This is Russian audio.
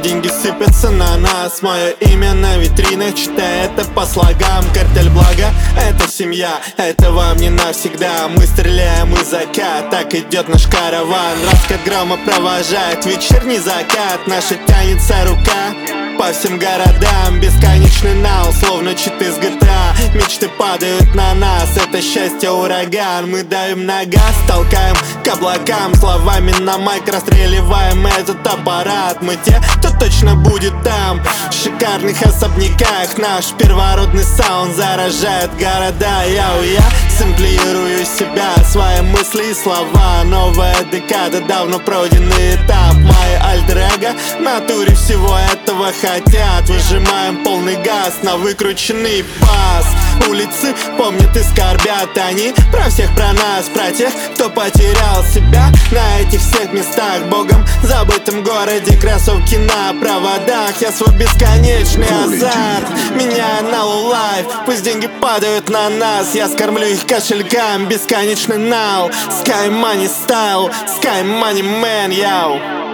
деньги сыпятся на нас. Мое имя на витринах, читай это по слогам. Картель блага, это семья, это вам не навсегда. Мы стреляем из АК, так идет наш караван. Раскат грома провожает вечерний закат. Наша тянется рука по всем городам, бесконечный нал, словно читы с GTA. Мечты падают на нас, это счастье ураган. Мы давим на газ, толкаем к облакам. Словами на майк расстреливаем этот аппарат. Мы те, кто точно будет там, в шикарных особняках. Наш первородный саунд заражает города. Я сэмплирую себя, свои мысли и слова. Новая декада, давно пройденный этап. Мои альтер-эго в натуре всего этого хотят. Выжимаем полный газ на выкрученный бас. Улицы помнят и скорбят они про всех, про нас, про тех, кто потерял себя на этих всех местах. Богом забытом городе, кроссовки на проводах. Я свой бесконечный азарт меняю на лоу-лайф. Пусть деньги падают на нас, я скормлю их кошелькам. Бесконечный нал, Sky Money Style, Sky Money Man, яу.